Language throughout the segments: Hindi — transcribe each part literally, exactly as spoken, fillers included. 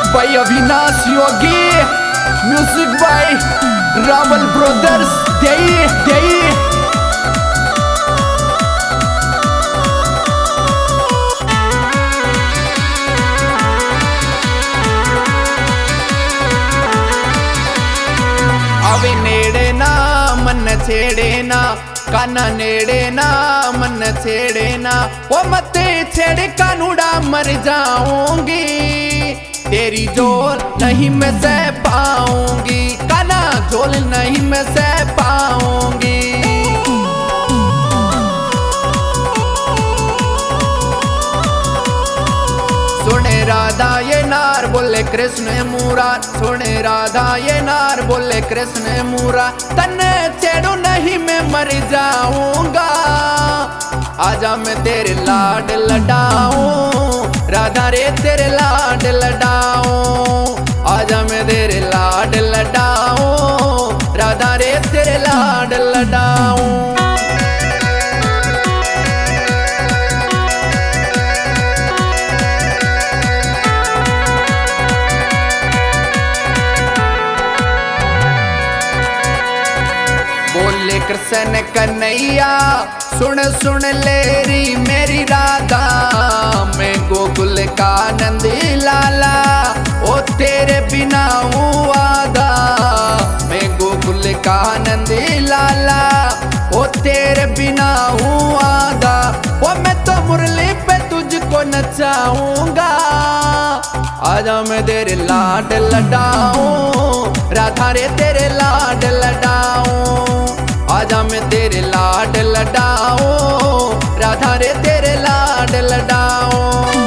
by Avinash Yogi, music by Rawal Brothers. Dei Dei आवे नेड़े ना मन छेड़े ना, काना नेड़े ना मन छेड़े ना, वो मत छेड़े कानूड़ा मर जाऊंगी, तेरी झोल नहीं मैं सह पाऊंगी, काना झोल नहीं मैं सह पाऊंगी। सुने राधा ये नार बोले कृष्ण मूरा, सुने राधा ये नार बोले कृष्ण मूरा, तन्ने छेड़ो नहीं मैं मर जाऊंगा, आजा मैं तेरे लाड लडाऊं, राधा रे तेरे लाड लडाऊं, आजा मैं तेरे लाड लडाऊं, राधा रे तेरे लाड लडाऊं। बोले कृष्ण कन्हैया सुन सुन लेरी मेरी राधा, मैं गोकुल का नंदी लाला, ओ तेरे बिना हूँ आधा, मैं गोकुल का नंदी लाला, ओ तेरे बिना हूँ आधा, ओ मैं तो मुरली पे तुझको नचाऊंगा, आजा मैं तेरे लाड लडाऊं, राधा रे तेरे लाड लडाऊं, आजा मैं तेरे लाड लडाऊं, राधा रे तेरे लाड लडाऊं।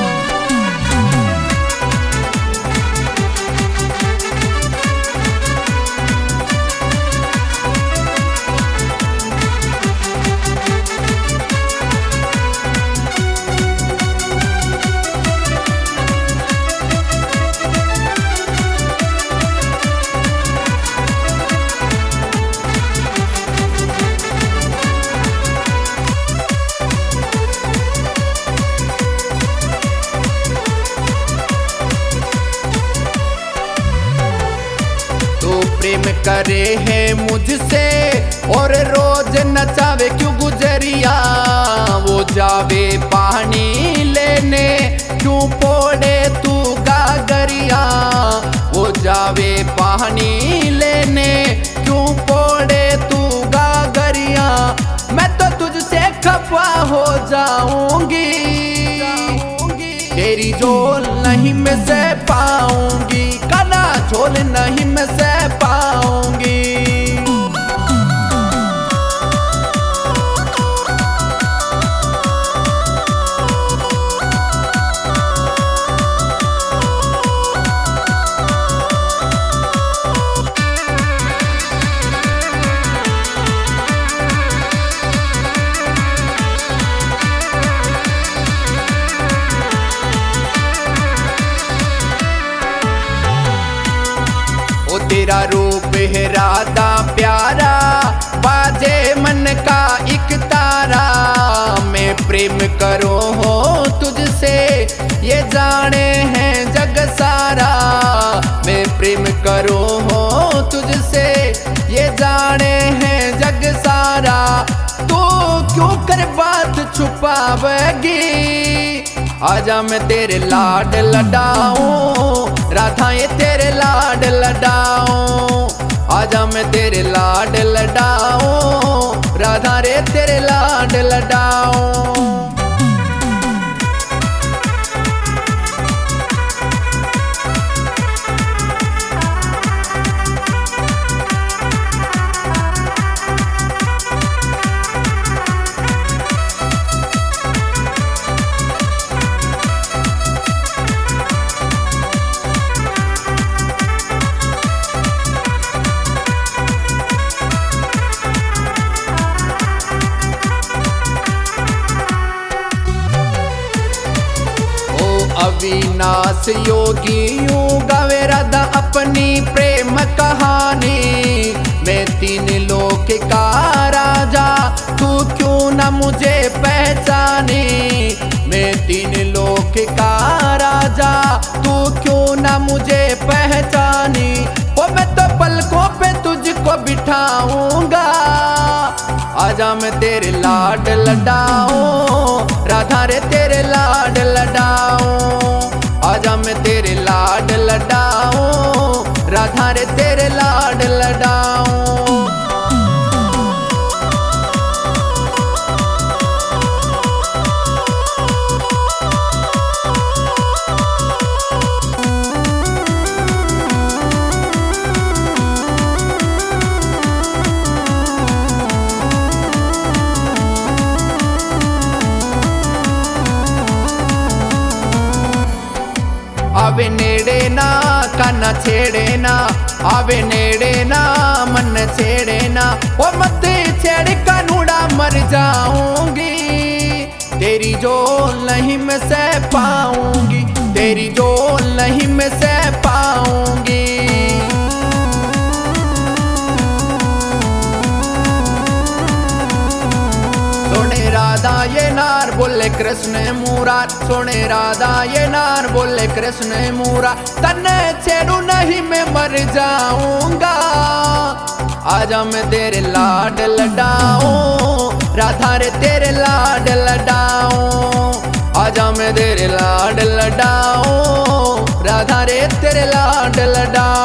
प्रेम करे है मुझसे और रोज नचावे क्यों गुजरिया, वो जावे पानी लेने क्यों पोड़े तू गागरिया, वो जावे पानी लेने क्यों पोड़े तू गागरिया, मैं तो तुझसे खफा हो जाऊंगी, तेरी झोल नहीं मैं सह पाऊंगी, काना झोल नहीं मैं सह पाऊंगी। तेरा रूप है राधा प्यारा, बाजे मन का एक तारा, मैं प्रेम करूं हो तुझसे ये जाने हैं जग सारा, मैं प्रेम करूं हो तुझसे ये जाने हैं जग सारा, तू क्यों कर बात छुपावेगी, आजा मैं तेरे लाड लडाऊं, राधा ये तेरे लाड लडाऊं, आजा मैं तेरे लाड लडाऊं, राधा रे तेरे लाड लडाऊं। अविनाश योगी यूं गावे राधा अपनी प्रेम कहानी, मैं तीन लोक का राजा, तू क्यों न मुझे पहचाने। मैं तीन लोक का राजा, तू क्यों न मुझे पहचाने। ओ मैं तो पलकों पे तुझको बिठाऊंगा, आजा मैं तेरे लाड लडाऊं, राधा रे तेरे लाड लडाऊं। आजा मैं तेरे लाड लडाऊं, राधा रे तेरे लाड लडाऊं। आवे नेड़े ना काना छेड़े ना, आवे नेड़े ना मन छेड़े ना। ओ मत छेड़ कानूड़ा मर जाऊंगी, तेरी जो नहीं मैं सह पाऊंगी, तेरी जो नहीं मैं सह पाऊंगी। सोने राधा ये नार बोले कृष्ण मुरार, सोने राधा ये नार बोले कृष्ण मुरार। तन्ने छेड़ू नहीं मैं मर जाऊंगा, आजा मैं तेरे लाड लडाऊं, राधा रे तेरे लाड लडाऊं। आजा मैं तेरे लाड लडाऊं, राधा रे तेरे लाड लडाऊं।